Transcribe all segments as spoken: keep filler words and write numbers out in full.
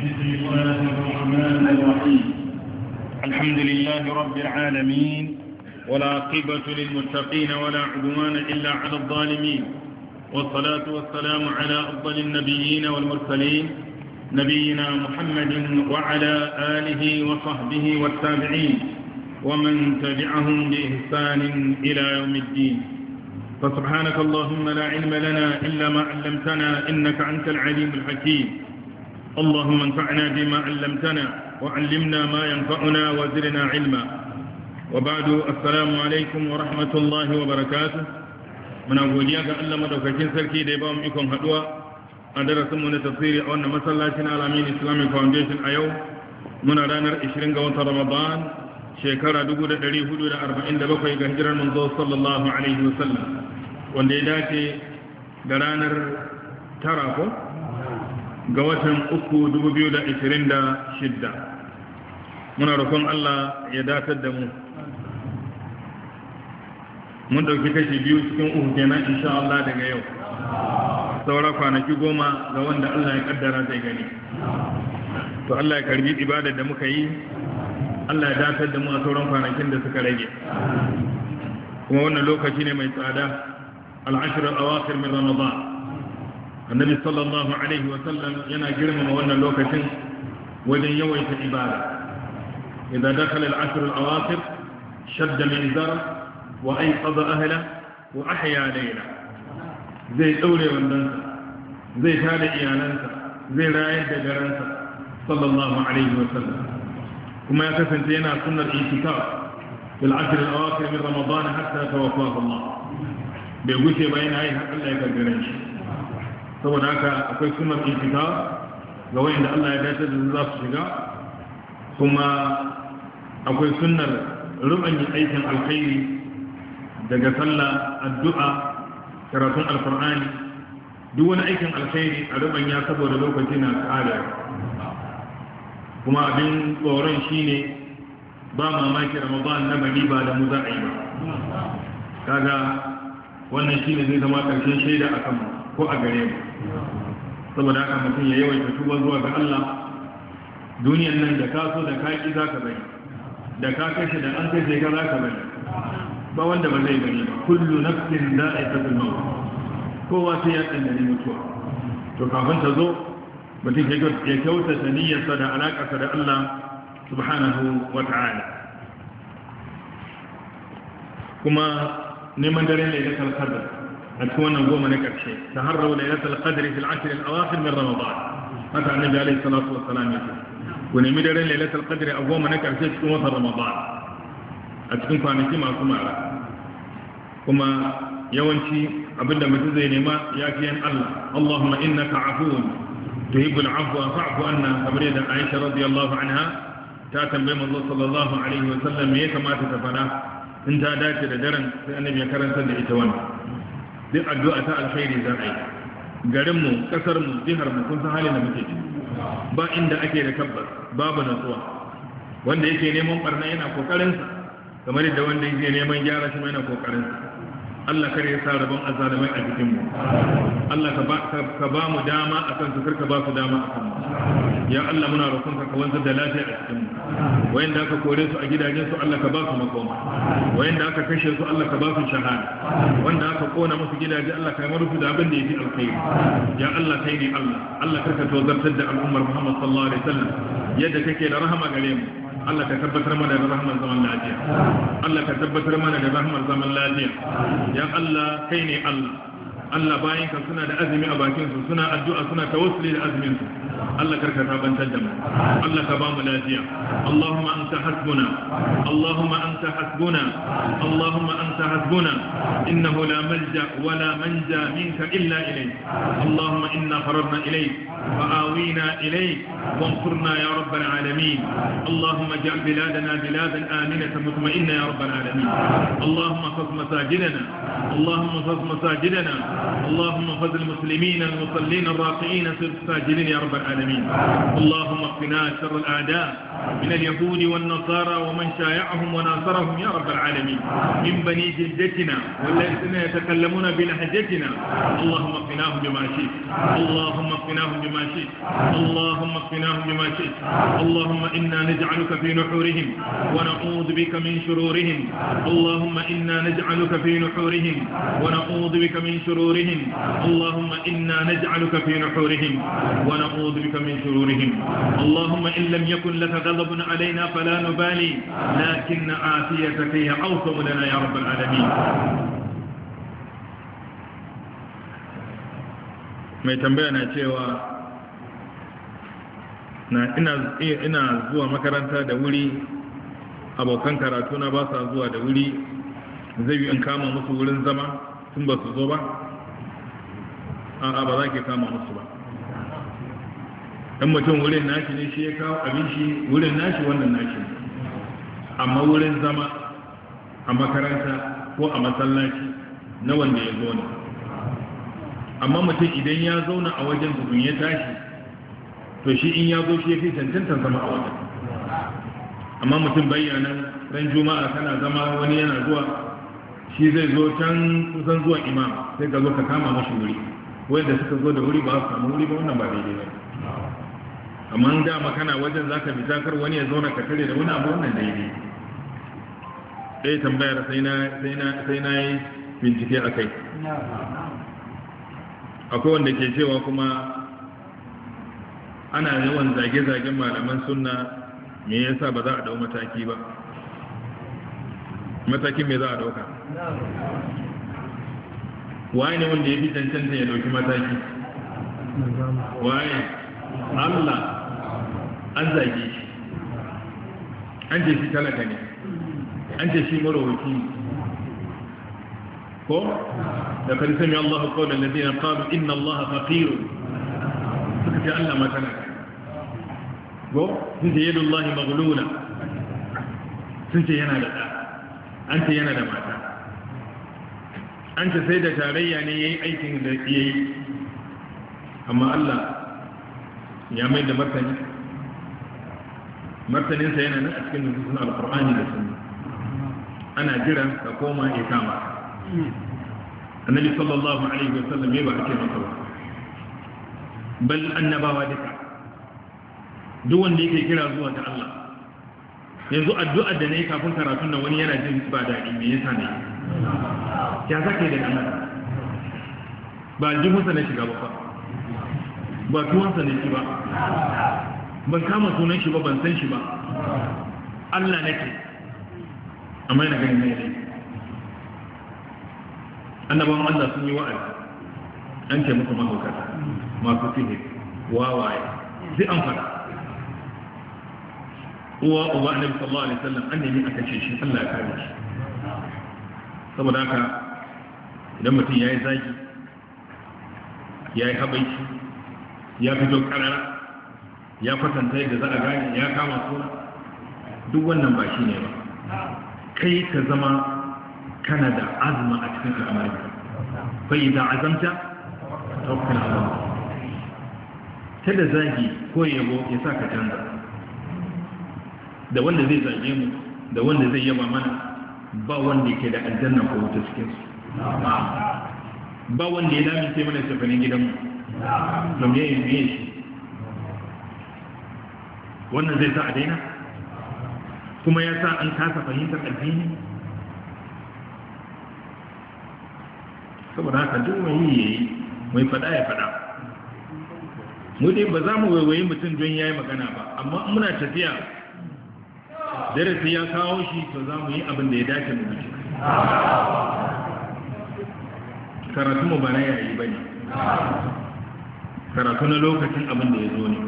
بسم الله الرحمن الرحيم الحمد لله رب العالمين ولا عقبة للمتقين ولا عدوان إلا على الظالمين والصلاة والسلام على أفضل النبيين والمرسلين نبينا محمد وعلى آله وصحبه والتابعين ومن تبعهم بإحسان إلى يوم الدين فسبحانك اللهم لا علم لنا إلا ما علمتنا إنك أنت العليم الحكيم اللهم انفعنا بما علمتنا وعلمنا ما ينفعنا وزرنا علما وبعد السلام عليكم ورحمة الله وبركاته من أقوليك ألا مدوكاكين سركي ديبام إكم هدوى أدرس من تفسير أولنا مسلاتنا على مين إسلامي فاونديشن أيو من رانر إشرين قوة رمضان shekara dubu da ɗari hudu da arba'in da bakwai ga hijirar manzo sallallahu alaihi wasallam wanda ya dace da ranar tara ko ga watan uku dubu biyu da ashirin da shidda muna roƙon Allah ya datar da mu mun dauki kashi biyu cikin uku kenan insha Allah daga yau saura kwanaki goma ga wanda Allah ya kaddara zai gani to Allah ya karbi ibadar da muka yi Allah ya datar da mu a sauran kwanakin da suka rage kuma wannan lokaci ne mai tsada al-ashr al-awakhir min ramadan annabi sallallahu alaihi wa sallam yana girmama wannan lokacin wajen yawaita ibada idza dakhala al-ashr al-awakhir shadda mizara wa ayqadha ahla wa ahya layla zai daure wandansa zai tada iyalansa zai rayar da garansa sallallahu alaihi wa sallam kuma ya kasance yana sunnar itikaf fil ashr al awakhir min ramadan hatta tawaffahu Allah bai gushe ba yana yi har Allah ya gargare shi saboda haka akwai sunnar itikaf ga wanda Allah ya dace da za su shiga kuma akwai sunnar rubanyi aikin alkhairi daga sallah addu'a karatun alqur'ani duk wani aikin alkhairi a rubanya saboda lokaci na tsada kuma abin tsoron shi ne ba mamaki ramadan na bari ba da mu za a yi ba kaga wannan shi ne zai zama ƙarshen shaida a kanmu ko a gare mu saboda haka mutum ya yawaita tuba zuwa ga Allah duniyan nan da ka so da ka ƙi za ka bari da ka kashe da an kashe ka za ka bari ba wanda ba zai bari ba kullu nafsin da'iqatul maut kowa sai ya tsandani mutuwa to kafin ta zo mutum ya kyautata niyyarsa da alaƙarsa da Allah subhanahu wa ta'ala kuma neman dare lailatul qadr a cikin wannan goma na ƙarshe taharraw lailatul qadr fil ashr al awakhir min ramadan haka annabi alaihi salatu wassalam yake ku nemi dare lailatul qadr a goma na ƙarshe cikin watan ramadan a cikin kwanaki masu mara kuma yawanci abinda mutum zai nema yafiyan Allah Allahumma innaka afuwun تهب العفو فاعف عنا kamar yadda Aisha radiyallahu anha ta tambaye manzo sallallahu alaihi wa sallam me ya kamata ta fara in ta dace da daren sai annabi ya karanta da ita wannan duk addu'a ta alkhairi za a yi garin mu kasar mu jihar mu kun san halin da muke ciki ba inda ake da tabbas babu natsuwa wanda yake neman barna yana kokarin sa kamar yadda wanda yake neman gyara shi yana kokarin sa Allah kare ya sa rabon azalimai a jikinmu Allah ka ba mu dama a kan su karka ba su dama a kanmu ya Allah muna roƙonka ka wanzar da lafiya a cikinmu wayanda aka kore su a gidajensu Allah ka ba su makoma wayanda aka kashe su Allah ka ba su shahada wanda aka kona musu gidaje Allah ka marufu da abin da yake alkhairi ya Allah kai ne Allah Allah karka tozartar da al'ummar Muhammad sallallahu alaihi wasallam yadda kake da rahama gare mu Allah ka tabbatar mana da rahmar zaman lafiya Allah ka tabbatar mana da rahmar zaman lafiya ya Allah kai ne Allah Allah bayan ka suna da azumi a bakin su suna addu'a suna tawassuli da azumin su Allah karka tabantar da mu Allah ka ba mu lafiya Allahumma anta hasbuna Allahumma anta hasbuna Allahumma anta hasbuna innahu la malja wa la manja minka illa ilayk Allahumma inna fararna ilayk fa awina ilayk وانصرنا يا رب العالمين اللهم اجعل بلادنا بلادا آمنة مطمئنة يا رب العالمين اللهم احفظ مساجدنا اللهم احفظ مساجدنا اللهم احفظ المسلمين المصلين الراكعين في الساجدين يا رب العالمين اللهم اقنا شر الأعداء من اليهود والنصارى ومن شايعهم وناصرهم يا رب العالمين من بني جلدتنا والذين يتكلمون بلهجتنا اللهم اقناهم بما شئت اللهم اقناهم بما بما شئت اللهم اكفناهم بما شئت اللهم إنا نجعلك في نحورهم ونعوذ بك من شرورهم اللهم إنا نجعلك في نحورهم ونعوذ بك من شرورهم اللهم إنا نجعلك في نحورهم ونعوذ بك من شرورهم اللهم إن لم يكن لك غضب علينا فلا نبالي لكن عافيتك هي أوسع لنا يا رب العالمين. mai tambaya na cewa na ina, ina zuwa makaranta da wuri abokan karatu na ba sa zuwa da wuri zai yi in kama musu wurin zama tun ba su zo ba a'a ba za ki kama musu ba dan mutum wurin nashi ne shi ya kawo abin shi wurin nashi wannan nashi amma wurin zama a makaranta ko a masallaci na wanda ya zo ne amma mutum idan ya zauna a wajen tukun ya tashi to shi in ya zo shi ya fi cancantar zama a wajen amma mutum bayyanan ran juma'a kana zama wani yana zuwa shi zai zo can kusan zuwa imam sai ka zo ka kama mashi wuri wanda suka zo da wuri ba su samu wuri ba wannan ba daidai ba amma in dama kana wajen za ka fita kar wani ya zauna ka tare da wani abu wannan daidai ɗaya tambayar sai na yi bincike a kai akwai wanda ke cewa kuma ana yawan zage-zagen malaman sunna me yasa ba za a dau mataki ba matakin me za a dauka waye ne wanda ya fi cancanta ya dauki mataki waye Allah an zage shi an ce shi talaka ne an ce shi marawaki ko da kan sami Allah qawlan ladina qalu inna Allah faqir suka ce Allah ma talaka go sun ce yadu Allah maghlula sun ce yana da da an ce yana da mata an ce sai da tarayya ne yayi aikin da yayi amma Allah ya mai da martani martaninsa yana nan a cikin nususun alqur'ani da sunna ana jiran ka koma ya kama annabi sallallahu alaihi wasallam ya ba ake masa ba bal annabawa duka duk wanda yake kira zuwa ga Allah yanzu addu'ar da nayi kafin karatun nan wani yana jin ba daɗi me yasa ne ya zaka da Allah ba aljihunsa na shiga ba ba tuwansa ne shi ba ban kama sunan shi ba ban san shi ba Allah nake amma yana ganin ne annabawan Allah sun yi wa'azi an ce musu mahaukata masu sihir wawaye sai an fada uwa uba annabi sallallahu alaihi wasallam an nemi aka ce shi Allah ya kare shi saboda haka idan mutum yayi zagi yayi habaici ya fito karara ya kwatanta yadda za a gane ya kama suna duk wannan ba shi ne ba kai ka zama kana da azuma a cikin al'amarinka fa idan azamta tawakkal ala Allah kada zagi ko yabo ya sa ka canza da wanda zai zage mu da wanda zai yaba mana ba wanda yake da aljanna ko wuta cikin su ba wanda ya lamince mana tafanin gidanmu don yayin me shi wannan zai sa a daina kuma ya sa an kasa fahimtar addini saboda haka duk mai yi yayi mai fada ya fada mu dai ba za mu waiwayi mutum don yayi magana ba amma muna tafiya darasi ya kawo shi to za mu yi abin da ya dace mu bi karatu mu ba na yayi bane karatu na lokacin abin da ya zo ne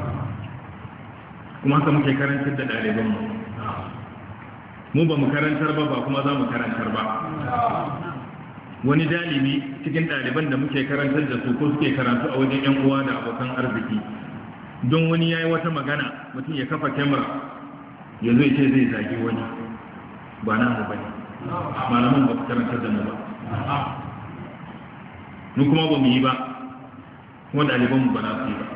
kuma haka muke karantar da ɗalibanmu mu ba mu karantar ba ba kuma za mu karantar ba wani dalibi cikin ɗaliban da muke karantar da su ko suke karatu a wajen 'yan uwa da abokan arziki don wani ya yi wata magana mutum ya kafa kyamara ya zai ce zai zagi wani ba na mu bane malaman ba su karantar da mu ba mu kuma ba mu yi ba kuma ɗalibanmu ba na su yi ba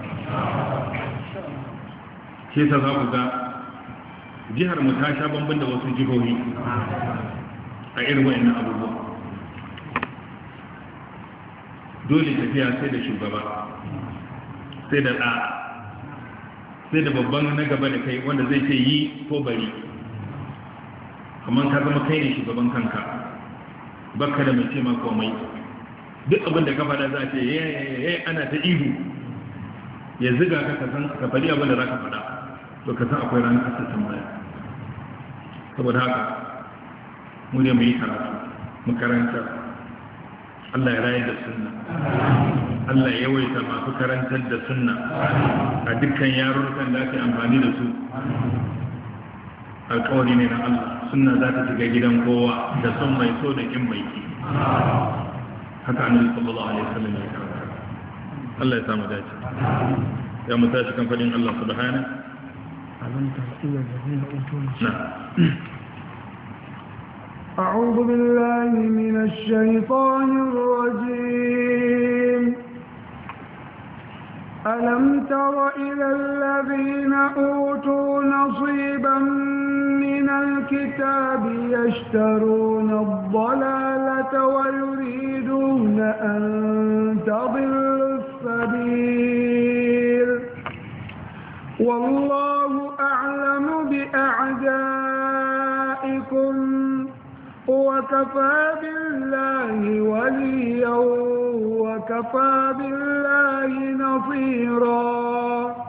shi sa za ku ga jihar mu ta sha bambam da wasu jihohi a irin wayannan abubuwa dole tafiya sai da shugaba sai da ɗa sai da babban na gaba da kai wanda zai ce yi ko bari, amma ka zama kai ne shugaban kanka baka da mai ce ma komai, duk abin da ka faɗa za a ce yayi ana ta ihu ya ziga ka ka san ka faɗi abin da za ka faɗa, to ka san akwai ranar kasa tambaya. Saboda haka mu ne mu yi karatu mu karanta, Allah ya rayar da sunna, Allah ya yawaita masu karantar da sunna a dukkan yarurrukan da ake amfani da su. Alƙawari ne na Allah, sunna za ta shiga gidan kowa da son mai so da kin mai ki. Haka annabi sallallahu alaihi wasallam ya karanta. Allah ya samu dace. Ya mu tashi kan fadin Allah subhanahu. Alam tara ila alladhina utul na'am. أعوذ بالله من الشيطان الرجيم. ألم تر إلى الذين أوتوا نصيبا من الكتاب يشترون الضلالة ويريدون أن تضلوا السبيل والله أعلم بأعدائكم وكفى بالله وليا وكفى بالله نصيرا.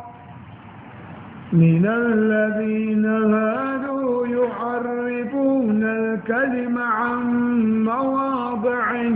من الذين هادوا يحرفون الكلم عن مواضعه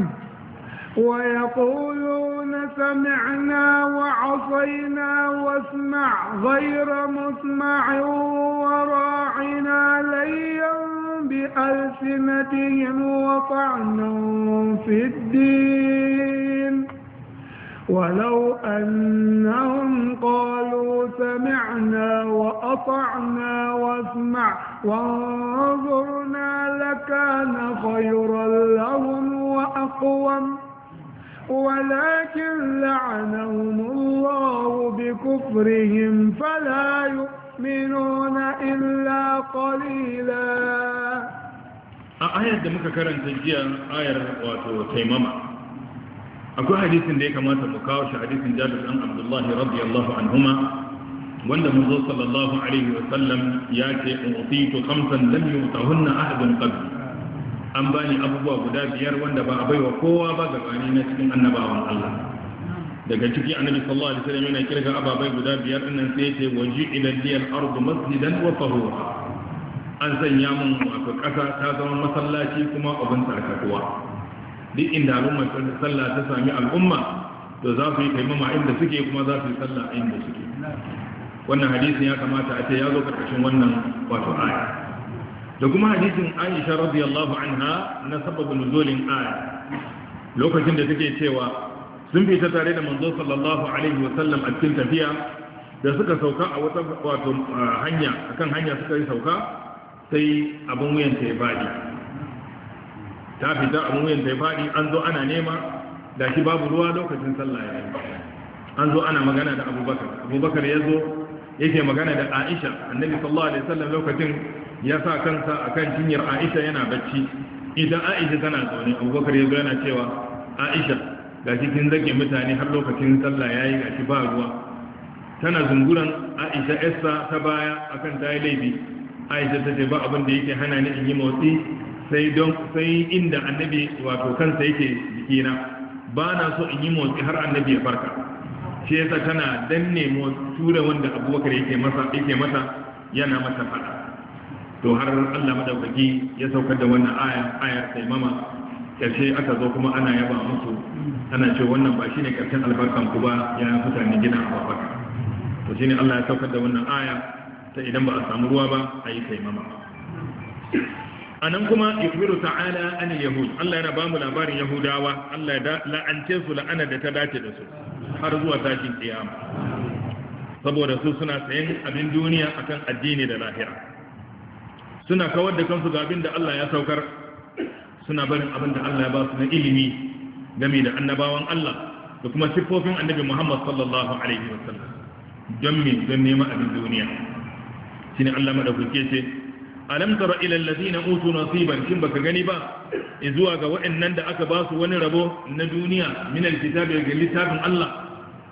ويقولون سمعنا وعصينا واسمع غير مسمع وراعنا ليا بألسنتهم وطعنا في الدين ولو أنهم قالوا سمعنا وأطعنا واسمع وانظرنا لكان خيرا لهم وأقوم ولكن لعنهم الله بكفرهم فلا يؤمنون إلا قليلا. آية دمك كرن تجيء آية وتيمم. أكو حديث ديك ما تمكاوش حديث جابر عن عبد الله رضي الله عنهما وأن النبي صلى الله عليه وسلم يأتي أعطيت خمسا لم يؤتهن أحد قبل. an bani abubuwa guda biyar wanda ba a baiwa kowa ba gabani na cikin annabawan Allah. Daga ciki annabi sallallahu alaihi wasallam yana kirga ababai guda biyar dinnan sai yace waji'ila liyal ardu masjidan wa tahura. An sanya mun wato kasa ta zama masallaci kuma abin tsarkakuwa. Duk inda al'umma sallah ta sami al'umma to za su yi taimama inda suke kuma za su yi sallah inda suke. Wannan hadisin ya kamata a ce ya zo karkashin wannan wato aya. Da kuma hadisin Aisha radiyallahu anha na sababin nuzulin aya lokacin da take cewa sun fita tare da manzo sallallahu alaihi wa sallam a cikin tafiya da suka sauka a wata wato hanya akan hanya suka yi sauka sai abun wuyan ta ya fadi ta fita abun wuyan ta ya fadi an zo ana nema da shi babu ruwa lokacin sallah ya yi an zo ana magana da Abubakar Abubakar ya zo yake magana da Aisha annabi sallallahu alaihi wasallam lokacin ya sa kansa akan cinyar Aisha yana bacci idan Aisha tana zaune Abubakar ya zo yana cewa Aisha gashi kin zage mutane har lokacin sallah yayi gashi ba ruwa tana zunguran Aisha Essa ta baya akan tayi laifi Aisha ta ce ba abin da yake hana ni in yi motsi sai don sai inda annabi wato kansa yake jikina ba na so in yi motsi har annabi ya farka shi yasa tana danne mu tura wanda Abubakar yake masa yake mata yana mata fada to har Allah madaukaki ya saukar da wannan aya ayar taimama karshe aka zo kuma ana yaba musu ana cewa wannan ba shine karshen albarkan ku ba ya mutane gina Abubakar to shine Allah ya saukar da wannan aya ta idan ba a samu ruwa ba ayi taimama anan kuma ikbiru ta'ala anil yahud Allah yana ba mu labarin yahudawa Allah ya la'ance su la'ana da ta dace da su har zuwa tashin kiyama saboda su suna sayan abin duniya akan addini da lahira suna kawar da kansu ga abin da Allah ya saukar suna barin abin da Allah ya ba su na ilimi game da annabawan Allah da kuma siffofin annabi Muhammad sallallahu alaihi wasallam don me don neman abin duniya shine Allah madaukake ce alam tara ila alladhina utu nasiban kin baka gani ba zuwa ga waɗannan da aka ba su wani rabo na duniya min alkitabi ga littafin Allah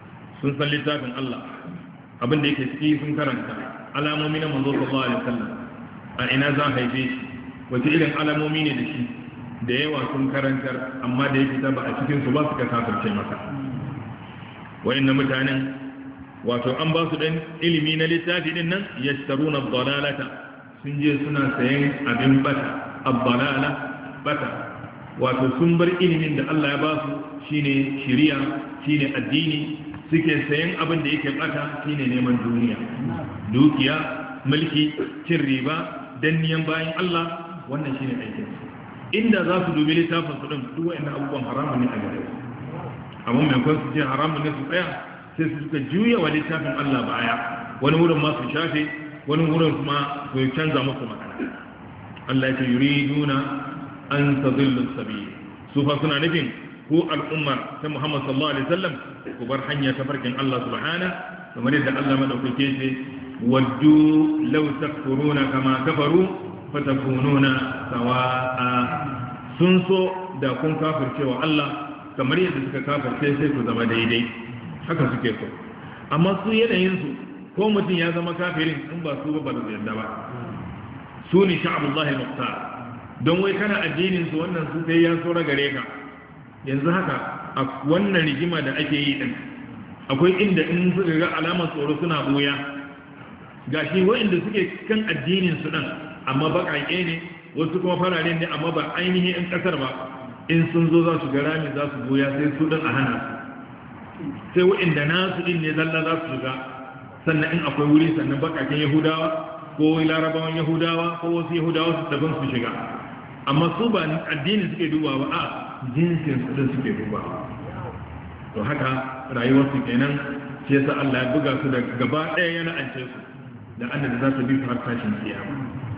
sun san littafin Allah abin da yake ciki sun karanta alamomi na manzo sallallahu alaihi wasallam a ina za a haife shi wace irin alamomi ne da shi da yawa sun karantar amma da ya fita ba a cikin su ba su ka kafirce masa wayannan mutanen wato an ba su dan ilimi na littafi din nan yashtaruna ad-dalalata sun je suna sayan abin bata ad-dalala bata wato sun bar ilimin da Allah ya ba su shine shari'a shine addini suke sayan abin da yake bata shine neman duniya dukiya mulki cin riba danniyan bayan Allah wannan shine aikin su inda za su dubi littafin su din duk wayannan abubuwan haramun ne a gare su amma mai kwan su ce haramun ne su tsaya sai su suka juya wa littafin Allah baya wani wurin ma su shafe wani wurin kuma su canza musu magana Allah ya ce yuriduna an tadillu sabil su fa suna nufin ko al'umma ta Muhammad sallallahu alaihi wasallam ku bar hanya ta farkin Allah subhana kamar yadda Allah madaukake ce waddu law takfuruna kama kafaru fatakununa sawa'a sun so da kun kafircewa Allah kamar yadda suka kafirce sai ku zama daidai haka suke so amma su yanayin su ko mutum ya zama kafirin in ba su ba ba da yadda ba su ne sha'abullahi muqtar don wai kana addinin su wannan su sai ya so gare ka yanzu haka a wannan rigima da ake yi din akwai inda in suka ga alamar tsoro suna boya gashi wa'inda suke kan addinin su din amma baƙaƙe ne wasu kuma farare ne amma ba ainihin in ƙasar ba in sun zo za su ga rami za su boya sai su din a hana su sai wa'inda nasu din ne zalla za su shiga sannan in akwai wuri sannan baƙaƙen yahudawa ko larabawan yahudawa ko wasu yahudawa su daban su shiga amma su ba addini suke duba ba a jinsin su din suke duba to haka rayuwar su kenan shi yasa Allah ya buga su da gaba ɗaya yana ance su da annabi za su bi su har tashin kiyama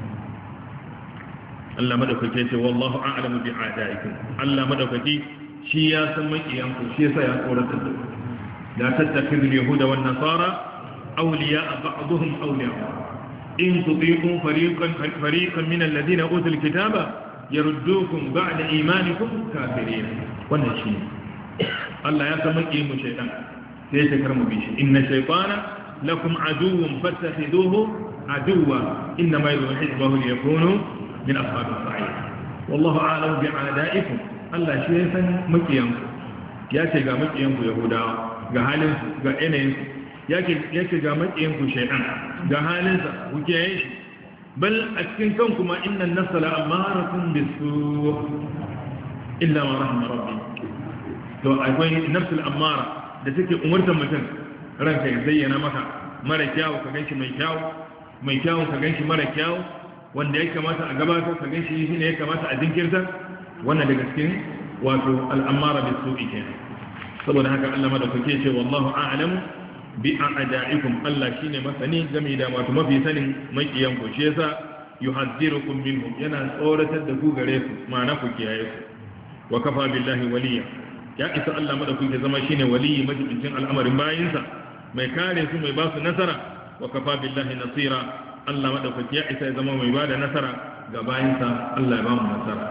Allah madaukake ce wallahu a'lamu bi a'daikum Allah madaukake shi ya san makiyan ku shi yasa ya tsoratar da ku la tattakhidul yahuda wan nasara awliya ba'dhum awliya in tuti'u fariqan fariqan min alladhina utul kitaba yaruddukum ba'da imanikum kafirin wannan shi Allah ya san makiyin mu shaytan sai ya karmu bi shi inna shaytana lakum aduwwun fattakhiduhu aduwwa inma yad'u hizbahu liyakunu min ashabis sa'id wallahu a'lamu bi a'da'ikum Allah shi ya san makiyanku ya ce ga makiyanku yahudawa ga halin su ga yanayin su yake yake ga makiyanku shaytan ga halin sa kuke yin shi bal a cikin kanku ma innan nafsa la'amaratun bisu illa ma rahima rabbi to akwai nafsul amara da take umurtar mutum ranka ya zayyana maka mara kyawu ka ganshi mai kyawu mai kyawu ka ganshi mara kyawu wanda ya kamata a gabatar ka ganshi shi ne ya kamata a jinkirta wannan daga cikin wato al'amara da su ike saboda haka Allah madaukake ce wallahu a'lamu bi a'da'ikum Allah shine masani game da wato mafi sanin makiyan ku shi yasa yuhaddirukum minhum yana tsoratar da ku gare su ma'ana ku kiyaye su wa kafa billahi waliya ya isa Allah madaukake zama shine waliyi majibincin al'amarin bayinsa mai kare su mai ba su nasara wa kafa billahi nasira Allah madaukake ya isa zama mai ba da nasara ga bayinsa Allah ya ba mu nasara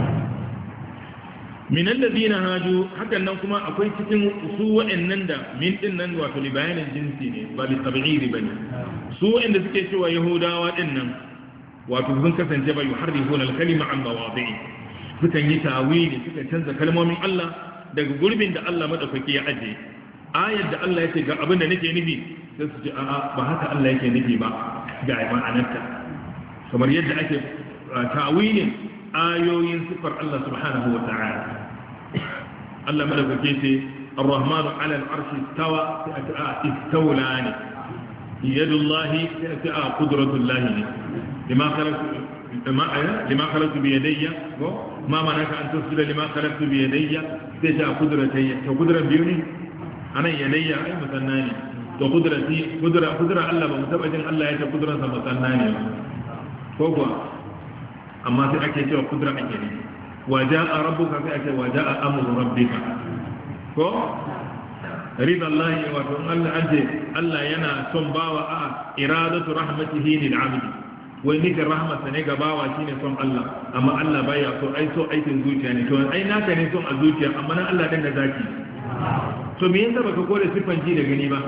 min alladhina haju hakan nan kuma akwai cikin su wa'annan da min din nan wato li bayanin jinsi ne ba li tab'id bane su wa'anda suke cewa yahudawa din nan wato sun kasance ba yuharrifuna al-kalima an mawadi'i sukan yi tawili suka canza kalmomin Allah daga gurbin da Allah madaukaki ya aje ayar da Allah yake ga abin da nake nufi sai su ce a'a ba haka Allah yake nufi ba ga ma'anarta kamar yadda ake tawilin ayoyin sifar Allah subhanahu wa ta'ala Allah madaukake ce ar-rahman 'ala al-'arshi istawa istawlani yadullahi ta'a qudratullahi lima khalaqtu lima lima khalaqtu bi yadayya ma manaka an tusila lima khalaqtu bi yadayya sai ta qudratayya to qudrat biyu ne anan yadayya ai musanna ne to qudrati qudra qudra Allah ba mutabajin Allah ya ta qudransa musanna ne ko kuwa amma sai ake cewa kudura ake ne waja'a rabbuka sai ake waja'a amru rabbika ko rida Allah wato Allah anje Allah yana son bawa a iradatu rahmatihi lil 'abdi wai nika rahmatsa ne ga bawa shine son Allah amma Allah baya so ai so aikin zuciya ne to ai naka ne son a zuciya amma na Allah din da zaki to me yasa baka kore siffan ji da gani ba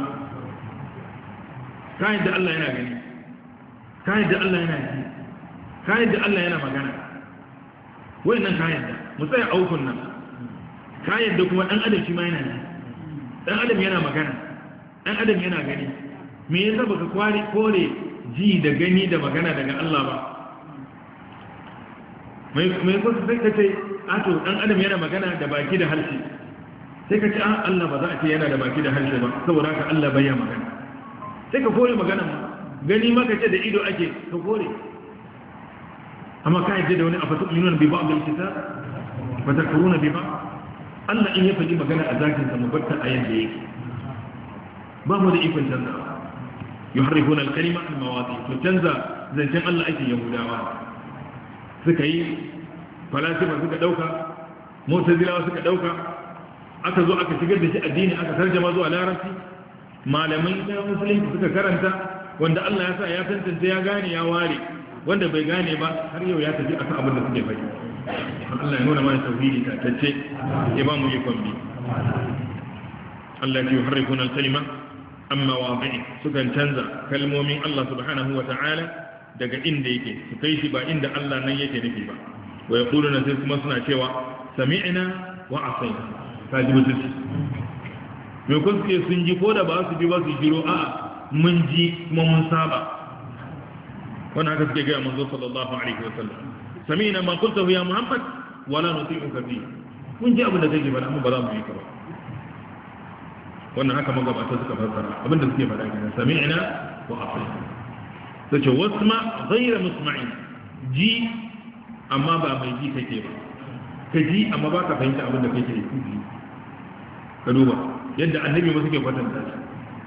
ka yadda Allah yana gani ka yadda Allah yana ji ka yadda Allah yana magana wayannan ka yadda mu tsaya aukun nan ka yadda kuma dan adam shi ma yana ji dan adam yana magana dan adam yana gani me yasa baka kwari kore ji da gani da magana daga Allah ba mai mai ko sai ka ce a to dan adam yana magana da baki da harshe sai ka ce a Allah ba za a ce yana da baki da harshe ba saboda haka Allah bai ya magana sai ka kore magana gani maka ce da ido ake ka kore amma ka yadda da wani afatu yunan bi ba'd al-kitab wa takfuruna bi ba'd Allah in ya faɗi magana a zakin sa mubatta a yanda yake ba mu da ikon canza yuharrifuna al-kalima al-mawadi to canza zancen Allah ake yahudawa suka yi falasifa suka dauka mu'tazilawa suka dauka aka zo aka shigar da shi addini aka tarjama zuwa larabci malamai na musulunci suka karanta wanda Allah ya sa ya tantance ya gane ya ware wanda bai gane ba har yau ya tafi akan abin da suke faɗi Allah ya nuna mana tauhidi ta tace ya ba mu yi kwambi Allah ya yuharrifuna al-kalima amma waqi'i sukan canza kalmomin Allah subhanahu wa ta'ala daga inda yake su kai shi ba inda Allah nan yake nufi ba wa yaquluna sai kuma suna cewa sami'na wa asayna kaji mutunci me kun ce sun ji ko da ba su ji ba su jiro a mun ji kuma mun saba wannan haka suke ga manzo sallallahu alaihi wasallam sami'na ma qultahu ya muhammad wala nuti'uka fi mun ji abin da kake faɗa amma ba za mu yi ka ba wannan haka magabata suka fassara abin da suke faɗa kenan sami'na wa ata'na sace wasma ghayra musma'in ji amma ba mai ji kake ba ka ji amma ba ka fahimta abin da kake yi ka duba yadda annabi ba suke kwatanta shi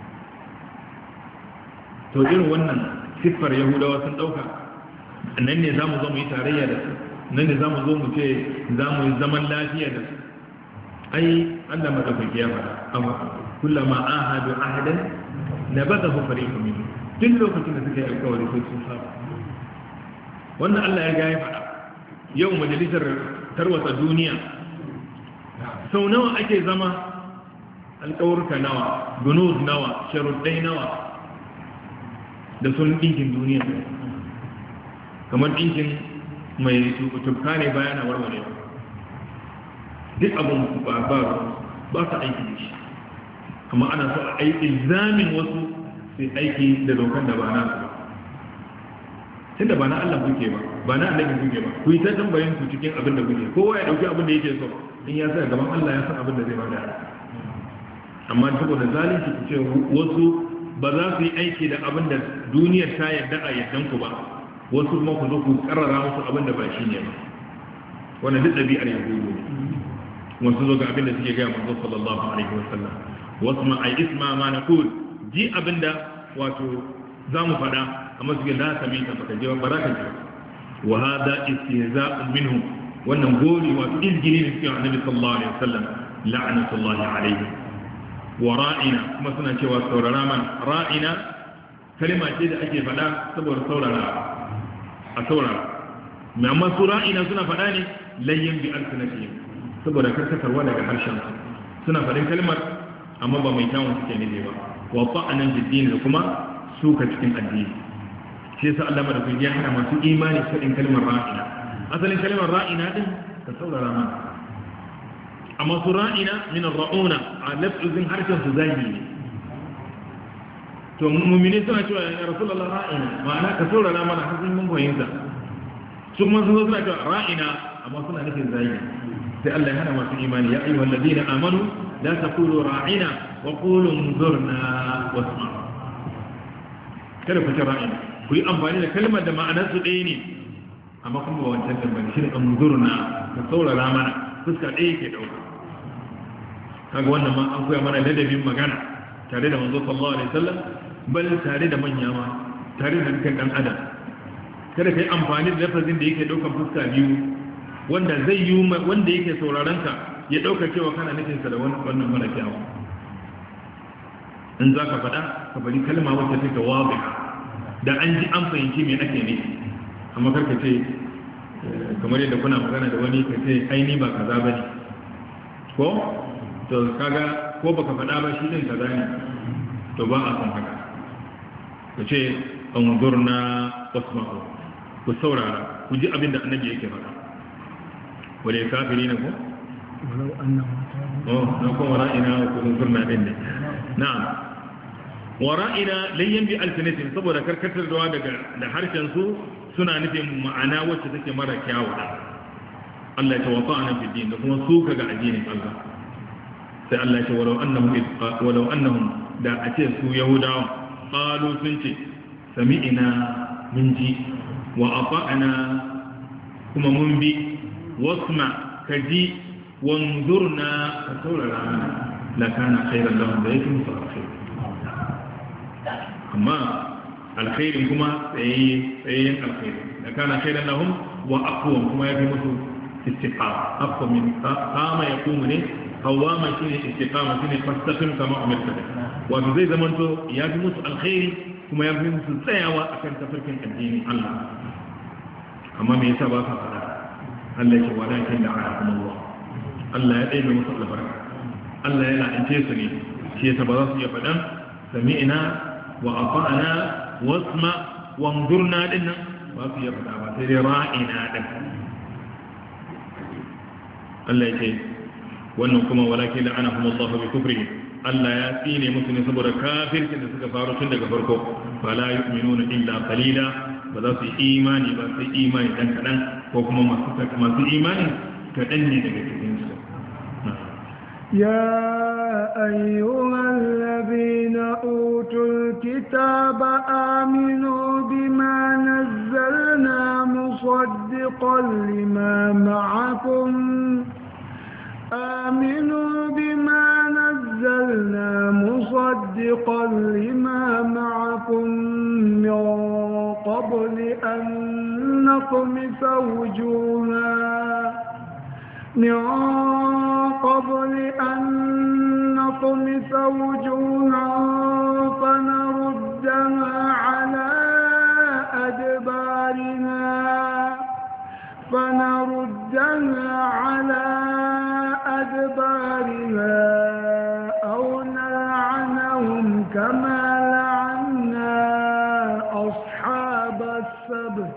to irin wannan siffar yahudawa sun dauka nan ne zamu zo mu yi tarayya da su nan ne zamu zo mu ce zamu yi zaman lafiya da su ai Allah madaukaki ya fara amma kullama ahadu ahadan nabadahu fariqun minhum duk lokacin da suka yi alƙawari sai sun saba wannan Allah ya ga ya fara yau majalisar tarwata duniya sau nawa ake zama alƙawarka nawa gunuz nawa sharuɗai nawa da sun ɗinkin duniya kamar ɗinkin mai tubka ne bayan a warware duk abin ba ba ba su aiki da shi amma ana so a aiki zamin wasu sai aiki da dokan da ba na su ba tun da ba na Allah kuke ba ba na annabi kuke ba ku yi ta tambayin ku cikin abin da kuke kowa ya dauki abin da yake so in ya sa gaban Allah ya san abin da zai bada amma saboda zalunci ku ce wasu ba za su yi aiki da abin da duniyar ta yarda a yardan ku ba wasu kuma ku zo ku karrara musu abin da ba shi ne ba wannan duk ɗabi'ar yahudu ne wasu zo ga abin da suke gaya manzo sallallahu alaihi wasallam wasu ma ai isma ma naqul ji abin da wato za mu faɗa amma suke la sami ta baka je ba za ka ji wa hada istihza'un minhum wannan gori wato izgili ne cikin annabi sallallahu alaihi wasallam la'natullahi alaihi wa ra'ina kuma suna cewa saurara mana ra'ina kalma ce da ake faɗa saboda saurara a saurara mai amma su ra'ina suna faɗa ne layyin bi alsinatihim saboda karkatarwa daga harshen suna faɗin kalmar amma ba mai kyawun suke nufi ba wa ta'anan jiddin da kuma suka cikin addini shi yasa Allah madaukakin ya hana masu imani faɗin kalmar ra'ina asalin kalmar ra'ina din ka saurara mana amma su ra'ina min ar-ra'una a lafzin harshen su zahiri ne to mu'mini suna cewa ya rasulullah ra'ina ma'ana ka saurara mana har sun mun fahimta su kuma sun suna cewa ra'ina amma suna nufin zahiri sai Allah ya hana masu imani ya ayyuhal ladina amanu la taqulu ra'ina wa qulu unzurna wasma'u kada ku ce ra'ina ku yi amfani da kalmar da ma'anar su ɗaya ne amma kuma ba wancan da bane shirin unzurna ka saurara mana fuska ɗaya ke ɗauka kaga wannan ma an koya mana ladabin magana tare da manzo sallallahu alaihi wasallam bal tare da manya ma tare da dukkan dan adam kada kai amfani da lafazin da yake daukan fuska biyu wanda zai yi wanda yake sauraron ka ya dauka cewa kana nufin sa da wannan mara kyawu in zaka faɗa ka bari kalma wacce take wadiha da an ji an fahimci me ake ne amma karka ce kamar yadda kuna magana da wani ka ce ai ni ba kaza bane ko to kaga ko baka faɗa ba shi din kaza ne to ba a san haka ku ce anzurna wasma'u ku saurara ku ji abin da annabi yake faɗa wale kafiri ne ko walau annahum oh na ko wara'ina ku anzurna din ne na'am wara'ina layyan bi alfinatin saboda karkatar da daga da harshen su suna nufin ma'ana wacce take mara kyawu da Allah ya tawafa nan fi din da kuma su kaga addinin Allah sai Allah ya ce walau annahum walau annahum da a ce su yahudawa qalu sun ce sami'ina min ji wa ata'na kuma mun bi wasma kaji wanzurna ka saurara mana la kana khairan lahum da yake musu alkhair amma alkhairin kuma tsaye tsayen alkhairi da kana khairan lahum wa aqwam kuma yafi musu istiqama aqwa min qama yaqumu ne qawama shine istiqama shine fastaqim kama umirta wato zai zamanto yafi musu alkhairi kuma yafi musu tsayawa akan tafarkin addinin Allah amma me yasa ba ka fada Allah ya ce walakin la'anakum Allah Allah ya dai musu albarka Allah ya la'ance su ne shi yasa ba za su iya fadan sami'na wa ata'na wasma wanzurna dinnan ba su iya fada ba sai dai ra'ina din Allah ya ce wannan kuma walakin la'anahum Allah bi kufrihim Allah ya tsine musu ne saboda kafircin da suka faru tun daga farko fala yu'minuna illa qalila ba za su yi imani ba sai imani dan kadan ko kuma masu masu imani kadan ne daga cikin su يا أيها الذين أوتوا الكتاب آمنوا بما نزلنا مصدقا لما معكم آمنوا بما نزلنا مصدقا لما معكم من قبل أن نطمس وجوها من قبل أن نطمس وجوها فنردها على أدبارنا فنردها على أدبارنا أو نلعنهم كما لعنا أصحاب السبت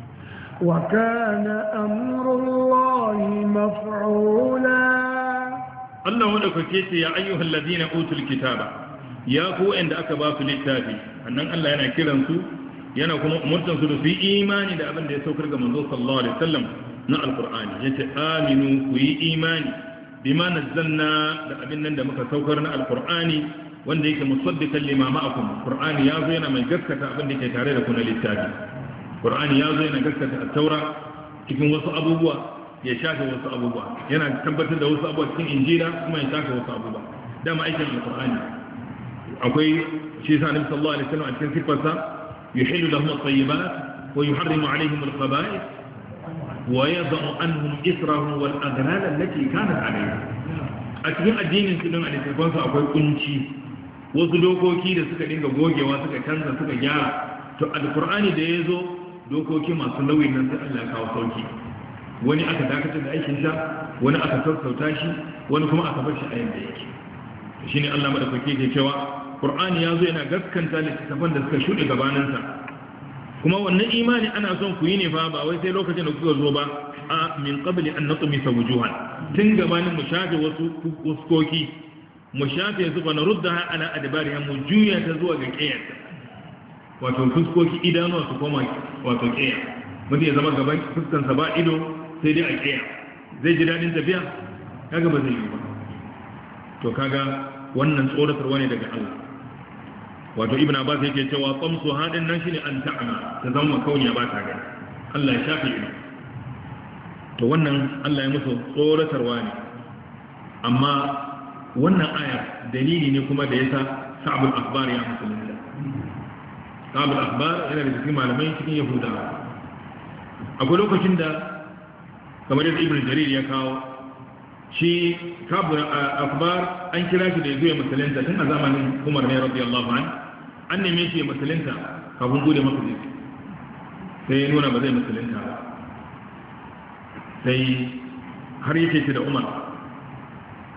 وكان أمر الله مفعولا الله مدفكيت يا أيها الذين أوتوا الكتاب يا كو عند أكباك للتابي أنن الله ينا كيرانسو yana kuma umurtan su da su yi imani da abin da ya saukar ga manzo sallallahu alaihi wasallam na alqur'ani yace aminu ku yi imani bima nazzalna da abin nan da muka saukar na alqur'ani wanda yake musaddiqan lima ma'akum qur'ani yazo yana mai gaskata abin da yake tare da ku na littafi qur'ani yazo yana gaskata at-taura cikin wasu abubuwa ya shafe wasu abubuwa yana tabbatar da wasu abubuwa cikin injila kuma ya shafe wasu abubuwa dama aikin alqur'ani akwai shi sa annabi sallallahu alaihi wasallam a cikin sifarsa يحل لهم الطيبات ويحرم عليهم الخبائث ويضع عنهم إثرهم والأغلال التي كانت عليهم أتبع الدين سنن على التفاصيل أقول كنشي wasu dokoki da suka dinga gogewa suka canza suka gyara to alqur'ani da yazo dokoki masu nauyin nan sai Allah ya kawo sauki wani aka dakatar da aikin sa wani aka sassauta shi wani kuma aka bar shi a yanda yake shine Allah madaukake ke cewa Qur'ani ya zo yana gaskanta littattafan da suka shuɗe gabaninsa kuma wannan imani ana son ku yi ne fa ba wai sai lokacin da kuka zo ba a min qabli an natmisa wujuhan tun gabanin mu shafe wasu fuskoki mu shafe su fa naruddaha ala adbariha mu juya ta zuwa ga kiyarta wato fuskoki idanuwa su koma wato kiya mutum ya zama gaban fuskan sa ba ido sai dai a kiya zai ji dadin tafiya kaga ba zai yi ba to kaga wannan tsoratarwa ne daga Allah wato ibn abbas yake cewa qamsu hadin nan shine an ta'ama ta zama kauniya ba ta gani Allah ya shafe ido to wannan Allah ya musu tsoratarwa ne amma wannan aya dalili ne kuma da yasa sa'bul akhbar ya musulunta sa'bul akhbar yana da cikin malamai cikin yahudawa akwai lokacin da kamar yadda ibn jarir ya kawo shi kabul akhbar an kira shi da ya zuwa musulunta tun a zamanin umar ne radiyallahu an an neme shi ya musulunta kafin bude maka sai ya nuna ba zai musulunta ba sai har yake ce da umar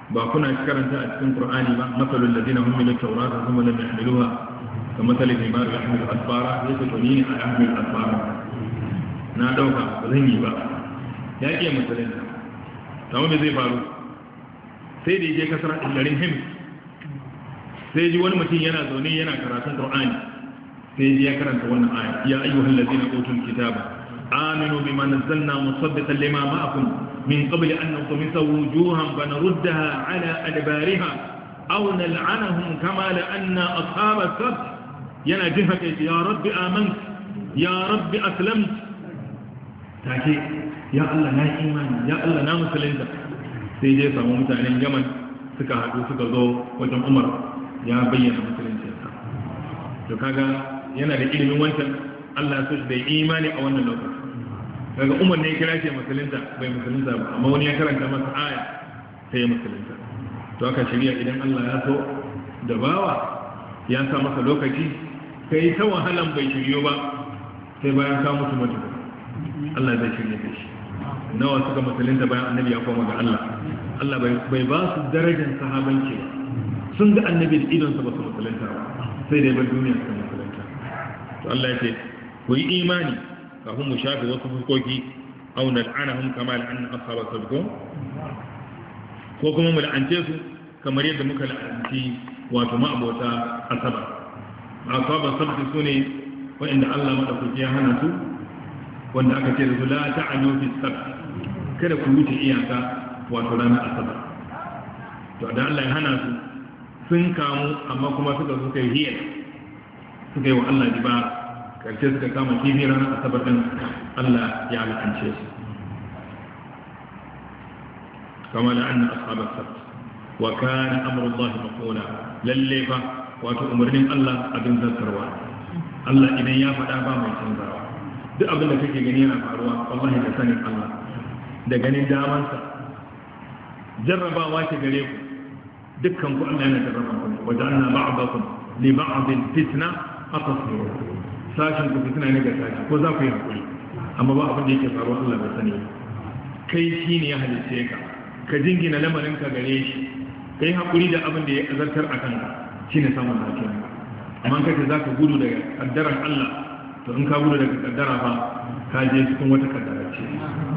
ba kuna karanta a cikin Qur'ani ba masalul ladina hum min at-taurati thumma lam yahmiluha kamathali himar yahmilu asfara yake to ni a yahmilu asfara na dauka ba zan yi ba ya ke musulunta tawo me zai faru sai da yake kasar garin him sai ji wani mutum yana zaune yana karatun Qur'ani sai ji ya karanta wannan aya ya ayyuhal ladina utul kitaba aminu bima nazzalna musaddiqan lima ma'akum min qabli an nutmisa wujuhan fanaruddaha ala adbariha aw nal'anahum kama la'anna ashabas sabt yana jin haka ya rabbi amantu ya rabbi aslamtu take ya Allah na imani ya Allah na musulunta sai je samu mutanen Yaman suka haɗu suka zo wajen Umar ya bayyana musuluncinsa to kaga yana da ilimin wancan Allah ya so da imani a wannan lokaci kaga Umar ne ya kira shi musulunta bai musulunta ba amma wani ya karanta masa aya sai ya musulunta to aka shirya idan Allah ya so da bawa ya sa masa lokaci kai ta wahalan bai shiryo ba sai bayan ka mutu mutu Allah zai shirye da shi nawa suka musulunta bayan annabi ya koma ga Allah Allah bai ba su darajar sahabanci ba sun ga annabi da idonsa ba su musulunta ba sai dai bar duniya su musulunta to Allah ya ce ku yi imani kafin mu shafe wasu fuskoki aw nal'anahum kama la'anna ashabas sabqo ko kuma mu la'ance su kamar yadda muka la'anci wato ma'abota asaba ashabas sabqo sune wanda Allah madaukaki ya hana su wanda aka ce da su la ta'anu fi sabt kada ku wuce iyaka wato ranar asabar to da Allah ya hana su sun kamu amma kuma suka suka yi hiyar suka yi wa Allah diba karshe suka kama kifi ranar asabar din Allah ya alƙance su kama da anna ashabar sabt wa kana amrullahi maqula lalle fa wato umarnin Allah abin zartarwa Allah idan ya faɗa ba mai canzawa duk abin da kake gani yana faruwa wallahi da sanin Allah da ganin damansa jarrabawa ce gare ku dukkan ku Allah yana jarraba ku wajanna ba'dakum li ba'din fitna atasbiru sashin ku fitna ne ga sashi ko za ku yi hakuri amma ba abin da yake faruwa Allah bai sani kai shine ya halice ka ka jingina lamarin ka gare shi kai hakuri da abin da ya azartar akan ka shine samun lafiya amma kace zaka gudu daga kaddaran Allah to in ka gudu daga kaddara fa ka je cikin wata kaddara ce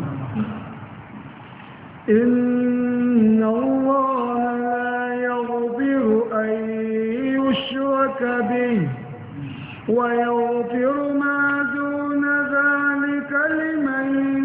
إن الله لا يغفر أن يشرك به ويغفر ما دون ذلك لمن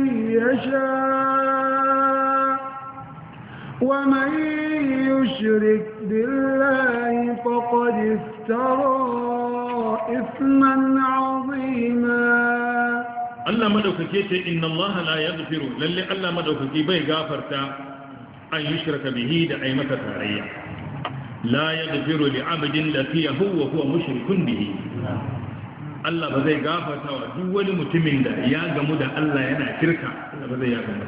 يشاء ومن يشرك بالله فقد افترى إثما عظيما Allah madaukake ce inna Allah la yaghfiru lalle Allah madaukake bai gafarta an yushraka bihi da ai maka tarayya la yaghfiru li 'abdin laqiyahu wa huwa mushrikun bihi Allah ba zai gafarta wa duk wani mutumin da ya gamu da Allah yana shirka Allah ba zai ya gamu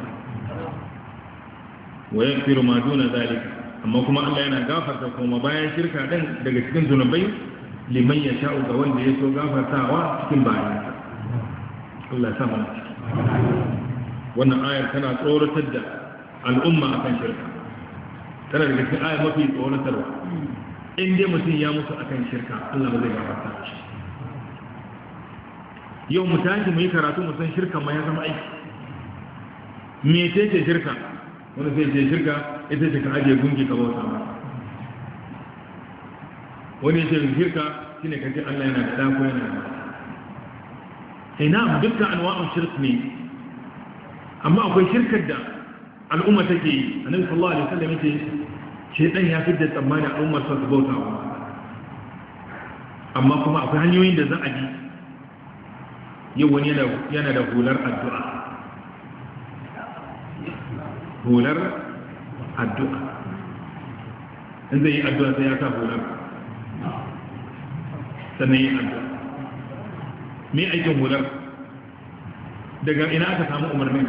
wa yaghfiru ma duna zalika amma kuma Allah yana gafarta kuma bayan shirka din daga cikin zunubai liman yasha'u ga wanda ya so gafartawa cikin bayansa Allah ya samu wannan ayar tana tsoratar da al'umma akan shirka tana daga cikin ayar mafi tsoratarwa in dai mutum ya mutu akan shirka Allah ba zai gafarta shi yau mu tashi mu yi karatu mu san shirka ma ya zama aiki me ce ce shirka wani sai ce shirka ita ce ka ajiye gungi ka bauta ma wani ya ce shirka shine ka ce Allah yana da ɗa ko yana da mata ina dukkan anwa'un shirk ne amma akwai shirkar da al'umma take yi annabi sallallahu alaihi wasallam yace shedan ya fidda tsammani al'ummar sa su bauta wa amma kuma akwai hanyoyin da za a ji yau wani yana yana da hular addu'a hular addu'a in zai yi addu'a sai ya sa hular sannan yi addu'a me aikin hular daga ina aka samu umarnin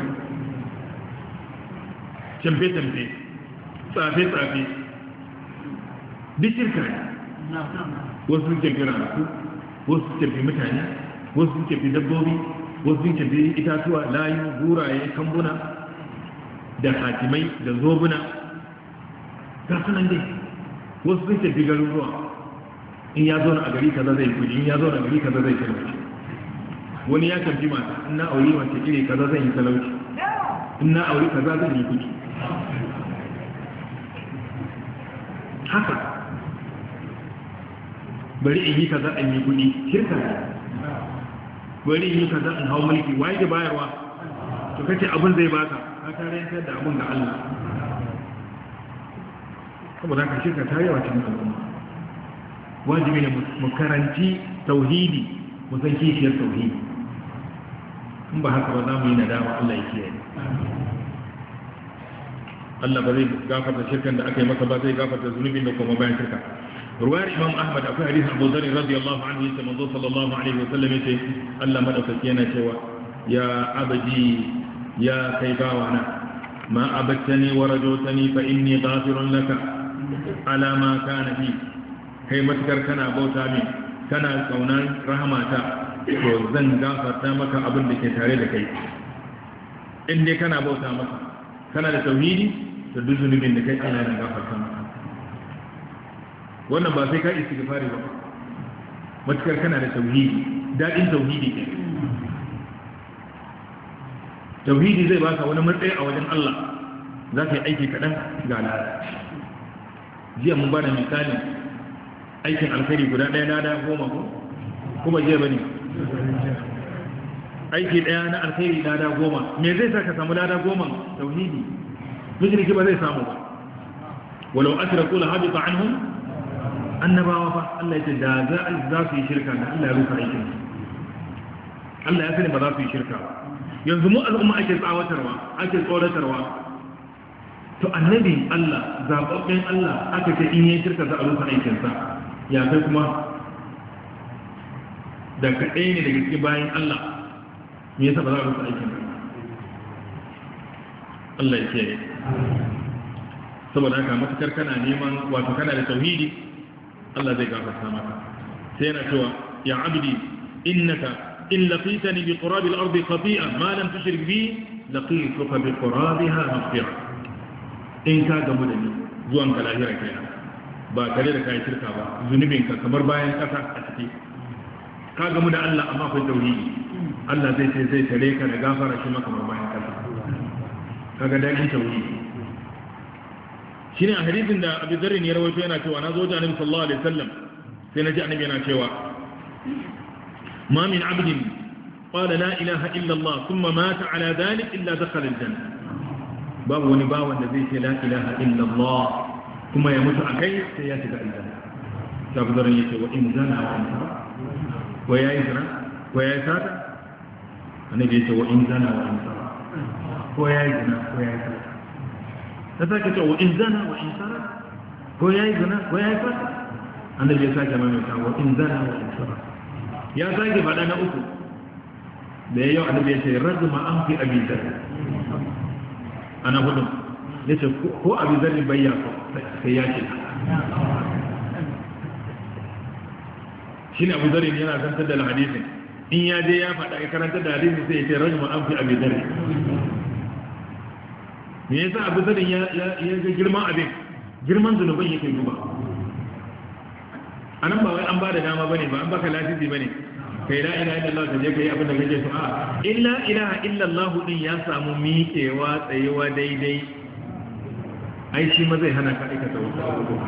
camfe-camfe tsafe-tsafe duk shirka ne wasu sun camfi ranaku wasu sun camfi mutane wasu sun camfi dabbobi wasu sun camfi itatuwa layu guraye kambuna da hatimai da zobuna ga sunan dai wasu sun tafi garuruwa in ya zo a gari kaza zai kudi in ya zo a gari kaza zai talauci wani ya tafi mata in na aure wace iri kaza zai yi talauci in na aure kaza zai yi kudi haka bari in yi kaza in yi kudi shirka ne bari in yi kaza in hau mulki waye ke bayarwa to kace abin zai baka ka tare yantar da abin ga Allah saboda ka shirka ta yawa cikin al'umma wajibi ne mu karanci tauhidi mu san kishiyar tauhidi in ba haka ba za mu yi nadama Allah ya kiyaye Allah ba zai gafarta shirkan da aka yi masa ba zai gafarta zunubin da kuma bayan shirka ruwayar Imam Ahmad akwai hadisi Abu Dharr radiyallahu anhu yace manzo sallallahu alaihi wasallam yace Allah madaukaki yana cewa ya abadi ya kai bawana ma abattani wa rajawtani fa inni ghafirun laka ala ma kana fi kai matukar kana bauta min kana kaunar rahmata to zan gafarta maka abin da ke tare da kai in dai kana bauta maka kana da tauhidi to duk zunubin da kai Allah yana gafarta maka wannan ba sai ka istighfari ba matukar kana da tauhidi dadin tauhidi ke tauhidi zai baka wani matsayi a wajen Allah za ka yi aiki kaɗan ga lada jiya mun bada misali aikin alkhairi guda ɗaya lada goma ko kuma jiya bane aiki ɗaya na alkhairi lada goma me zai sa ka samu lada goma tauhidi mushriki ba zai samu ba walau asraku la habita anhum annabawa fa Allah ya ce da za su yi shirka da Allah ya rufe aikin Allah ya sani ba za su yi shirka ba yanzu mu al'umma ake tsawatarwa ake tsoratarwa to annabi Allah zababben Allah aka ce in yi shirka za a rufe aikinsa ya kai kuma da kaɗai ne daga cikin bayan Allah me yasa ba za a rufe aikinsa Allah ya kiyaye saboda haka matukar kana neman wato kana da tauhidi Allah zai gafarta maka sai yana cewa ya abdi innaka in laqitani bi qurabi al-ardi khati'a ma lam tushrik bi laqituka bi qurabiha maghfira in ka gamu da ni zuwan ka lahira kenan ba tare da kai shirka ba zunubin ka kamar bayan kasa a ciki ka gamu da Allah amma akwai tauhidi Allah zai ce zai tare ka da gafara shi maka kamar bayan kasa kaga dalilin tauhidi shine a hadisin da Abu Dharr ya rawaito yana cewa na zo da Annabi sallallahu alaihi wasallam sai naji Annabi yana cewa ma min 'abdin qala la ilaha illa Allah thumma mata ala dhalik illa dakhala al-janna babu wani bawan da zai ce la ilaha illa Allah kuma ya mutu akai sai ya shiga aljanna sai Abu Dharr yace wa in zana wa in sara wa yayi zina wa yayi sata Annabi yace wa in zana wa in sara ko yayi zina ko yayi sata ta sake ce wa in zana wa in sara ko yayi zina ko yayi fata annabi ya sake maimaita wa in zana wa in sara ya sake faɗa na uku da yau annabi ya ce rajma an fi abi dhar ana hudu yace ko abi dhar bayya ko sai ya ce shine abu dhar yana zantar da hadisin in ya je ya faɗa ya karanta da hadisin sai ya ce rajma an fi abi dhar me yasa abu zarin ya ga girman abin girman zunuban yake duba anan ba wai an ba da dama bane ba an baka lasisi bane kai la ilaha illallah ka je kai abin da kake so a illa ilaha illallah din ya samu miƙewa tsayewa daidai ai shi ma zai hana ka aikata wasu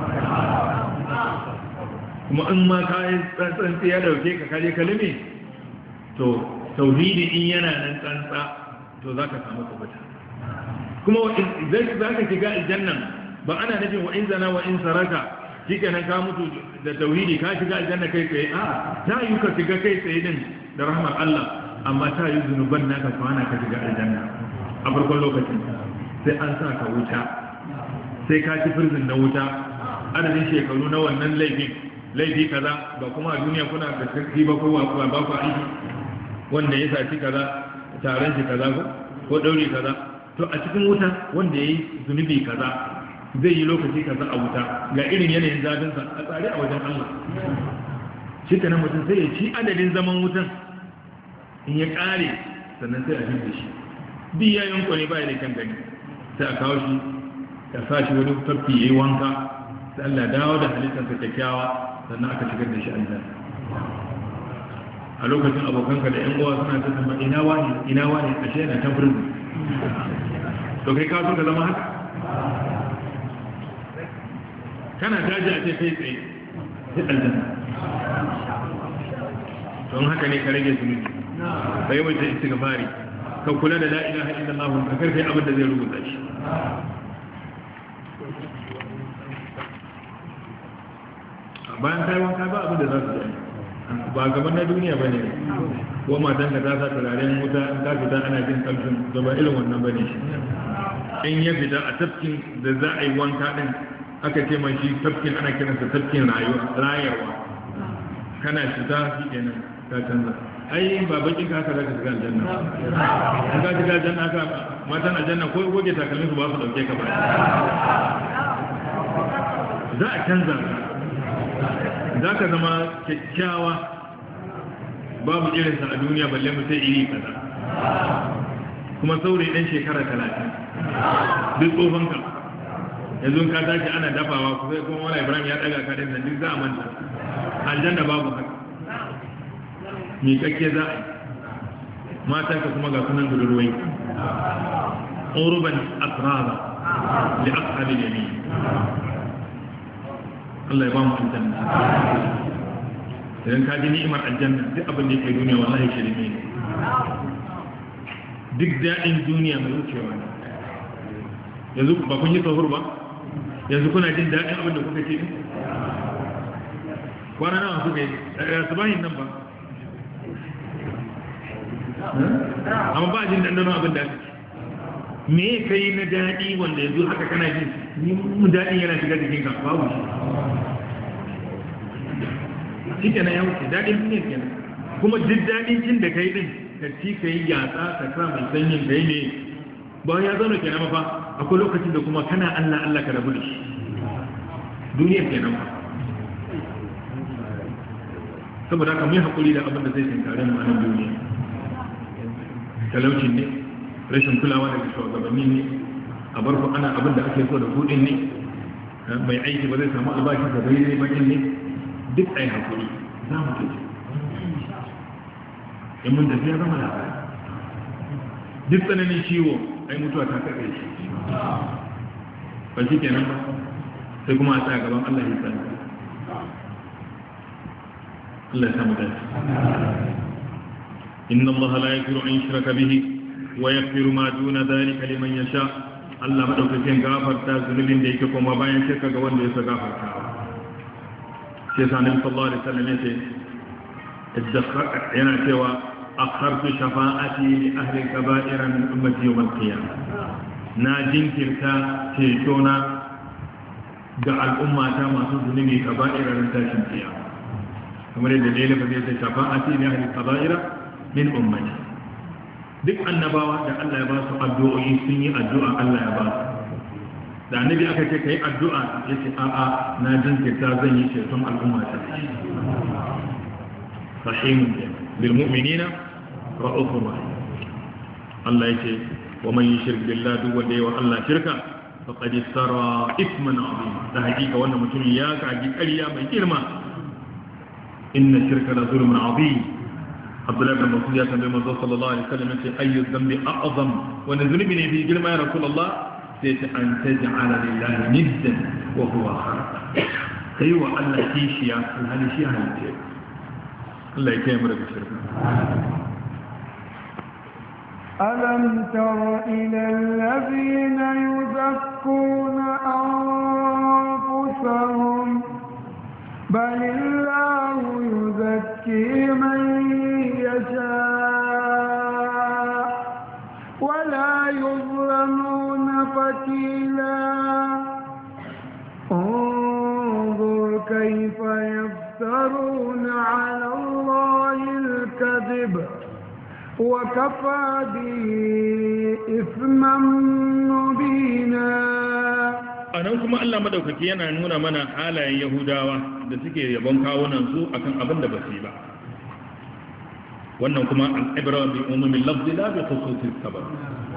kuma in ma ka yi tsantsi ya dauke ka kaje kalime to tauhidi in yana nan tsantsa to zaka samu tabbata kuma zai za ka shiga aljannan ba ana nufin wa in zana wa in saraka shikenan ka mutu da tauhidi ka shiga aljanna kai tsaye a ta yi ka shiga kai tsaye din da rahmar Allah amma ta yi zunuban naka kwana ka shiga aljanna a farkon lokacin sai an sa ka wuta sai ka ci firzin na wuta adadin shekaru na wannan laifin laifi kaza ba kuma a duniya kuna da sarki ba ko ba ba ku aiki wanda ya saci kaza taron shi kaza ko daure kaza to a cikin wuta wanda ya yi zunubi kaza zai yi lokaci kaza a wuta ga irin yanayin zafinsa a tsari a wajen Allah shi ka nan mutum sai ya ci adadin zaman wutan in ya ƙare sannan sai a fi da shi duk ya yanko ne ba ya da kan gani sai a kawo shi ya sa shi wani tafki yayi wanka sai Allah dawo da halittarsa kyakkyawa sannan aka shigar da shi aljanna a lokacin abokanka da ƴan uwa suna ta zama ina wani ina wani ashe yana can prison to kai ka so ka zama haka kana daji a ce kai tsaye sai aljanna don haka ne ka rage zunubi ka yi mace istighfari ka kula da la ilaha illallah ka karkai abin da zai rubuta shi bayan kai wanka ba abin da za su yi ba gaban na duniya ba ne ko matan ka ta sa turaren wuta in ka fita ana jin kamshin da ba irin wannan ba ne in ya fita a tafkin da za a yi wanka din aka ce man shi tafkin ana kiransa tafkin rayuwa kana fita shi kenan ka canza ai ba bakin ka haka zaka shiga aljanna in ka shiga aljanna haka matan aljanna ko goge takalmin su ba su dauke ka ba za a canza za ka zama kyakkyawa babu irinsa a duniya balle mu sai iri kaza kuma saurayi ɗan shekara talatin duk tsofanka yanzu ka tashi ana dafawa ku sai kuma wani ibrahim ya ɗaga ka ɗin nan duk za a manta aljanna babu haka miƙaƙƙe za a yi mata ka kuma ga sunan budurwai urban asrara li ashabi yamin Allah ya ba mu aljanna idan ka ji ni'imar aljanna duk abin da yake duniya wallahi shirme ne duk daɗin duniya mai wucewa ne yanzu ba kun yi sahur ba yanzu kuna jin daɗin abin da kuka ce kwana nawa kuka yi a subahin nan ba amma ba jin ɗanɗano abin da aka ce me ka yi na daɗi wanda yanzu haka kana jin mu daɗin yana shiga jikinka babu shi shi kenan ya wuce daɗin duniya kenan kuma duk daɗin cin da ka yi ɗin ka ci ka yi yatsa ka sa mai sanyin ka yi ne ba ya zauna kenan mafa akwai lokacin da kuma kana Allah Allah ka rabu da shi duniyar kenan ba saboda haka mai haƙuri da abin da zai tinkare mu a nan duniya talaucin ne rashin kulawa daga shugabanni ne a bar ku ana abin da ake so da kudin ne mai aiki ba zai samu albashi da daidai bakin ne duk ai hakuri za mu tafi in mun tafiya zama labari duk tsananin ciwo ai mutuwa ta kaɗe shi ba shi kenan ba sai kuma a tsaya gaban Allah ya sani Allah ya samu dace inna Allah la yaghfiru an yushraka bihi wa yaghfiru ma duna dhalika liman yasha Allah madaukakin gafarta zunubin da yake kuma bayan shirka ga wanda ya sa gafarta sai sanin sallallahu alaihi wasallam yace iddakhara yana cewa akhartu shafa'ati li ahli kaba'ira min ummati yawm al-qiyamah na jinkirta cetona ga al'ummata masu zunubi kaba'ira ran tashin kiyama kamar yadda dai lafa zai shafa'ati li ahli kaba'ira min ummati duk annabawa da Allah ya ba su addu'o'i sun yi addu'a Allah ya ba su da annabi aka ce kai addu'a yace a'a na jinkirta zan yi ceton al'umma ta rahim bil mu'minina ra'ufur rahim Allah yace wa man yushrik billahi duk wanda yawa Allah shirka faqad istara ithman 'azima da hakika wannan mutum ya kaji ƙarya mai girma inna shirka la zulmun 'azim Abdullah bin Mas'ud ya tambaye manzo sallallahu alaihi wasallam yace ayyu dhanbi a'zam wa nazlimi ne bi girma ya rasulullah sai ta an taj'ala lillahi niddan wa huwa khalaqa kai wa Allah kishiya alhali shi halitta Allah ya kiyaye mu daga shirka ألم تر إلى الذين يزكون أنفسهم بل الله يزكي من يشاء ولا يظلمون فتيلا انظر كيف يفترون على الله الكذب وكفى به إثما مبينا a nan kuma Allah madaukaki yana nuna mana halayen Yahudawa da suke yabon kawunan su akan abin da ba su yi ba wannan kuma al-ibra bi umumil lafzi la bi khususis sabab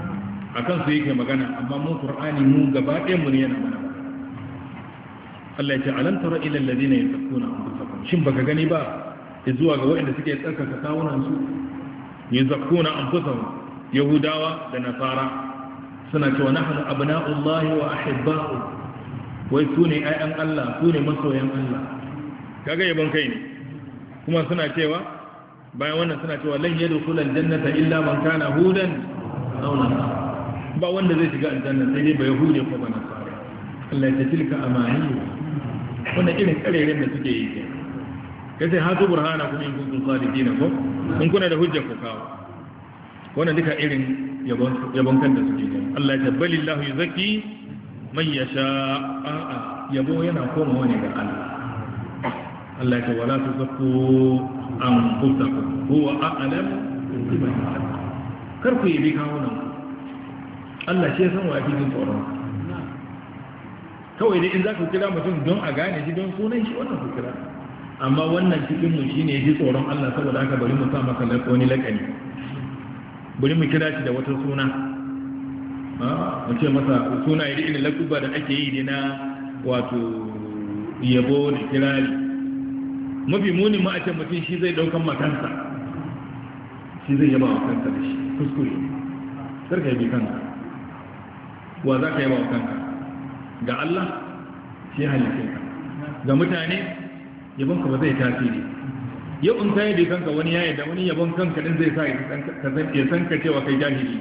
akan su yake magana amma mu qur'ani mu gaba ɗayan mu ne yana mana Allah ya ce alam tara ila alladhina yazakkuna anfusahum shin baka gani ba zuwa ga waɗanda suke tsarkaka kawunan su yazakkuna anfusahum yahudawa da nasara suna cewa nahnu abna'ullahi wa ahibba'u wai su ne ayyan Allah su ne masoyan Allah kaga yabon kai ne kuma suna cewa bayan wannan suna cewa lan yadkhulul jannata illa man kana hudan aw nasara ba wanda zai shiga aljanna sai dai ba yahudi ko ba nasara Allah ya tilka amani wannan irin karerin da suke yi ke kace hatu burhana kuma in kuntum sadiqin ko in kuna da hujja ku kawo wannan duka irin yabon yabon kan da suke yi Allah ya tabbalillahu yuzaki man yasha a'a yabo yana komawa ne ga Allah Allah ya ce wala tuzakku anfusakum huwa a'lam biman yattaqu kar ku yi kawunan Allah shi ya san wa yake jin tsoron kawai dai in za ku kira mutum don a gane shi don sunan shi wannan ku kira amma wannan cikin mu shine yaji tsoron Allah saboda haka bari mu sa masa wani lakani bari mu kira shi da wata suna mu ce masa suna yi irin lakuba da ake yi na wato yabo da kirari mafi muni ma a ce mutum shi zai daukan makansa shi zai yaba wa kansa da shi kuskure sarka yabi kanka wa za ka yaba wa kanka ga Allah shi halittin ka ga mutane yabonka ba zai tasiri yau in ka yabi kanka wani ya da wani yabon kanka din zai sa ya san ka cewa kai jahili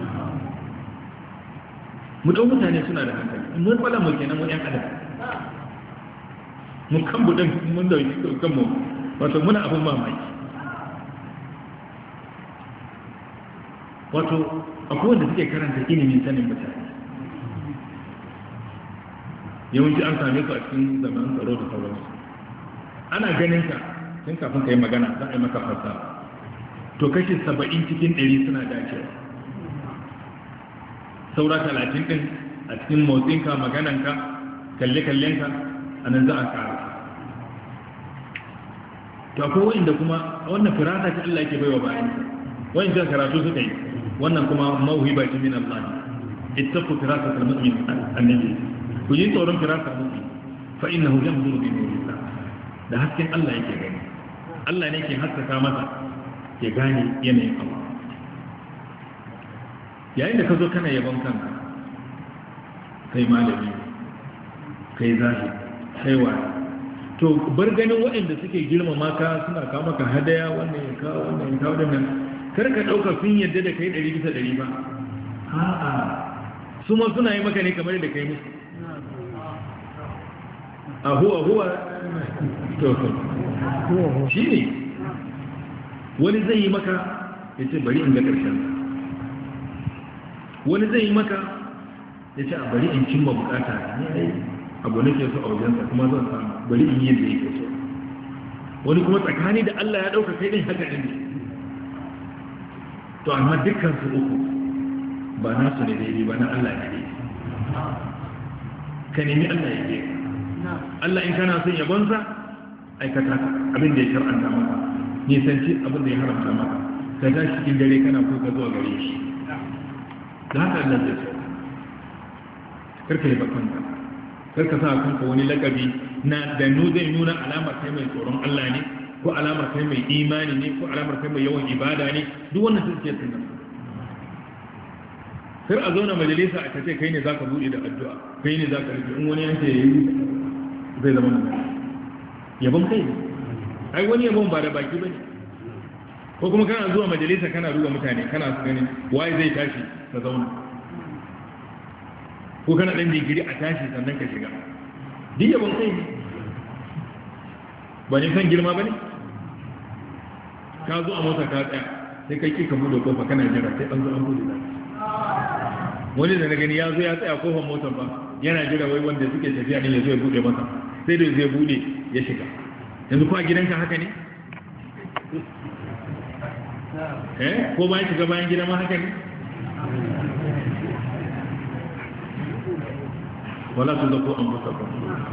mu ɗau mutane suna da hankali mun fada mu kenan mu ɗan adam mu kan buɗin mun da kanmu wato muna abin mamaki wato akwai wanda suke karanta ilimin sanin mutane yawanci an same su a cikin zaman tsaro da sauransu ana ganin ka tun kafin ka yi magana za a yi maka fasa to kashi saba'in cikin ɗari suna dacewa saura talatin ɗin a cikin motsinka magananka kalle-kallenka a nan za a ƙara to akwai wa'inda kuma wannan firata ta Allah ke baiwa bayansa wa'in jan karatu suka yi wannan kuma mawhiba ce min Allah ittaqu firata al-mu'min annabi ku yi tsoron firata al-mu'min fa innahu yanzuru bi nurillah da hasken Allah yake gani Allah ne ke haskaka masa ya gane yanayin abu yayin da ka zo kana yabon kanka kai malami kai zahiri kai wani to bar ganin waɗanda suke girmama ka suna kawo maka hadaya wannan ya kawo wannan ya kawo wannan kar ka ɗauka sun yadda da kai ɗari bisa ɗari ba a'a su ma suna yi maka ne kamar da kai musu a huwa huwa to shi ne wani zai yi maka ya ce bari in ga ƙarshen wani zai yi maka ya ce a bari in cimma bukata ne abu nake so a wajensa kuma zan samu bari in yi da yake so wani kuma tsakani da Allah ya ɗauka kai ɗin haka ɗin ne to amma dukkan su uku ba nasu ne daidai ba na Allah ne daidai ka nemi Allah ya daidai Allah in kana son yabonsa aikata abin da ya shar'anta maka nisanci abin da ya haramta maka ka tashi cikin dare kana kuka zuwa gare shi da haka Allah zai so karka yi bakanka karka sa kanka wani lakabi na da nu zai nuna alamar kai mai tsoron Allah ne ko alamar kai mai imani ne ko alamar kai mai yawan ibada ne duk wannan sun ce sunan kar a zauna majalisa a kace kai ne zaka bude da addu'a kai ne zaka rufe in wani yanke yayi zai zama magana yabon kai ne ai wani yabon ba da baki bane ko kuma kana zuwa majalisa kana ruga mutane kana su gani waye zai tashi ka zauna ko kana ɗan digiri a tashi sannan ka shiga duk yabon kai ne ba ne san girma ba ne ka zo a mota ka tsaya sai kai kika buɗe kofa kana jira sai an zo an buɗe zaki wani da na gani ya zo ya tsaya kofar motar ba yana jira wai wanda suke tafiya ne ya zo ya buɗe masa sai da zai buɗe ya shiga yanzu ko a gidanka haka ne eh ko bayan shiga bayan gida ma haka ne ولا تزكوا أنفسكم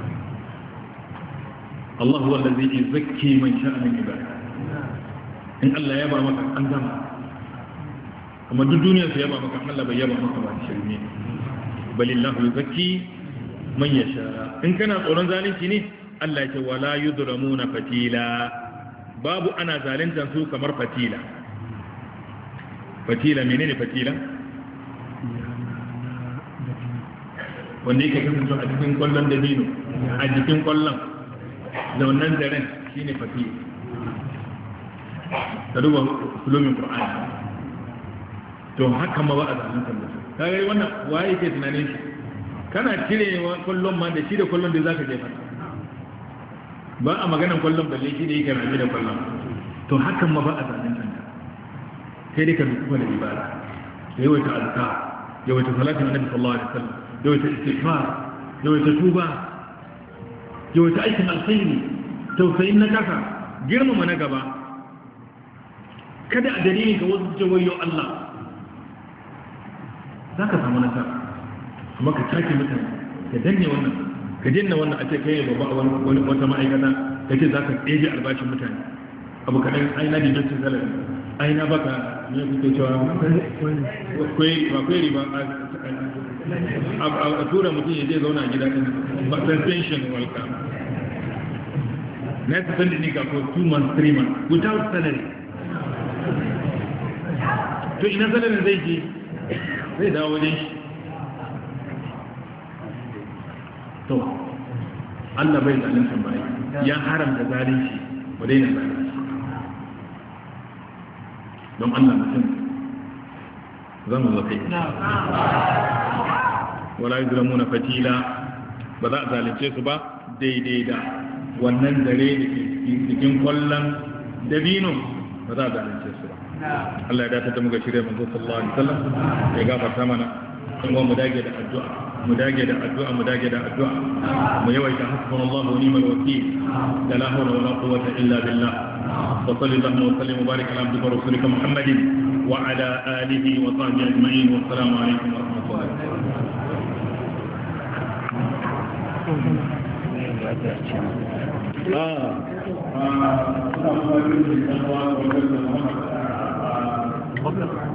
الله هو الذي يزكي من شاء من عباده إن الله يبقى مكان أنزم amma duk duniya su yaba maka Allah bai yaba maka ba shirme balillahu yuzakki man yasha in kana tsoron zalunci ne Allah ya ce wala yudramuna fatila babu ana zaluntan su kamar fatila fatila menene fatila wanda yake kasance a cikin kwallon dabino a jikin kwallon da wannan zaren shine fatila da duba ulumin qur'ani to haka ma ba a zaluntan mutum kaga wannan waye yake tunanin shi kana cire kwallon ma da shi da kwallon da zaka jefa ba a maganan kwallon balle shi da yake rabi da kwallon to hakan ma ba a zaluntan ta sai dai ka duka da ibada yawaita azka yawaita salatin annabi sallallahu alaihi wasallam yawaita istighfar yawaita tuba yawaita aikin alkhairi tausayin na kasa girmama na gaba kada a dalilin ka wasu jawayo Allah zaka samu nasara amma ka take mutane ka danne wannan ka danne wannan a ce kai babba wani wata ma'aikata kace zaka tseje albashin mutane abu kadan ai na dijin salari ai na baka ne kuke cewa kwai ba kwai ba a tura mutum ya je zauna a gida din ba pension walka na ta sanda ni ka for two months three months without salary to ina salary zai je zai dawo wajen shi to Allah bai zalunta bai ya haramta zalunci ba dai na zalunci don Allah mutum zan zo kai wala yuzlamuna fatila ba za a zalunce su ba daidai da wannan dare da ke cikin kwallon dabino ba za a zalunce su ba Allah ya dace da muka shirya manzo sallallahu alaihi wasallam ya gafarta mana kuma mu dage da addu'a mu dage da addu'a mu dage da addu'a mu yawaita hasbunallahu wa ni'mal wakeel la hawla wala quwwata illa billah wa sallallahu wa sallim wa barik ala abdika wa rasulika muhammadin wa ala alihi wa sahbihi ajma'in wa assalamu alaikum wa rahmatullahi wa barakatuh ah ah